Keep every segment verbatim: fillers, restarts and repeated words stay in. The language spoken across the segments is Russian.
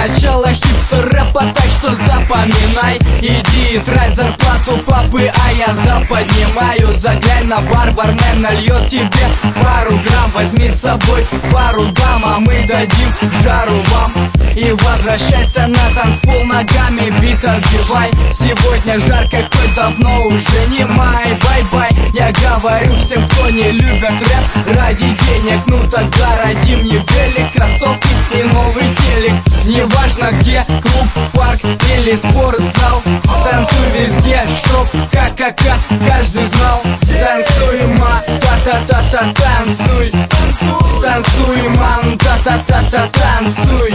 Начало хипстер-рэпа, так что запоминай. Иди и трать зарплату папы, а я зал поднимаю. Заглянь на бар, бармен нальет тебе пару грамм. Возьми с собой пару дам, а мы дадим жару вам. И возвращайся на танцпол, ногами бит отбивай. Сегодня жарко, хоть давно уже не май. Бай-бай, я говорю всем, кто не любит рэп ради денег. Ну тогда ради мне велик, кроссовки и новый телек. Неважно где, клуб, парк или спортзал. Танцуй везде, чтоб ка-ка-ка каждый знал. Танцуй, ма, та-та-та-та, танцуй. Танцуй, ман, та-та-та-та, танцуй.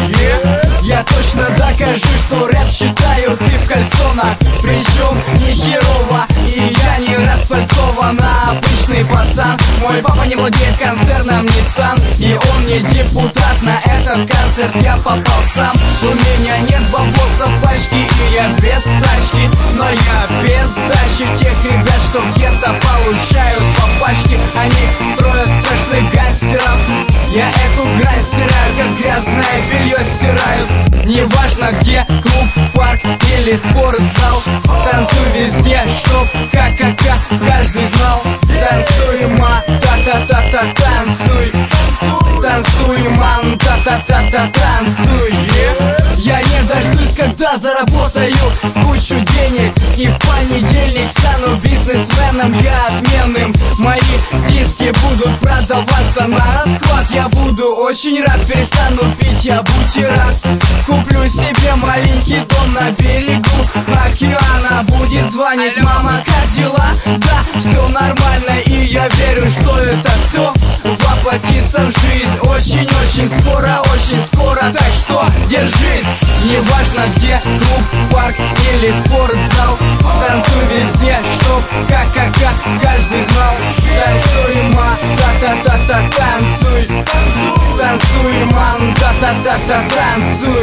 Я точно докажу, что рэп читаю ты в кальсонах. Причем не херово, и я не распальцован, а обычный пацан. Мой папа не владеет концерном Nissan, и он не депутат. На этот концерт я попал сам. У меня нет бабоса в пачке, и я без тачки. Но я без дачи тех ребят, что где-то получают по пачке. Они строят страшных гангстеров. Я эту грязь стираю, как грязное белье стирают. Неважно где, клуб, парк или спортзал. Танцуй везде, чтоб ка-ка-ка каждый знал. Танцуй, ма, та-та-та-та, танцуй. Танцуй, ман, та-та-та-та, танцуй. Я не дождусь, когда заработаю кучу денег, и в понедельник стану бизнесменом я отменным. Мои диски будут продаваться на расклад. Я буду очень рад, перестану пить я бутерат. Куплю себе маленький дом на берегу океана. Будет звонить мама, как дела? Да, все нормально, и я верю, что это все воплотится в жизнь. Очень-очень скоро, очень скоро, так что держись. Неважно где, клуб, парк или спортзал. Танцуй везде, чтоб ка-ка-ка каждый знал. Танцуй, ма, та-та-та-та, танцуй. Танцуй, ман, та-та-та-та, танцуй.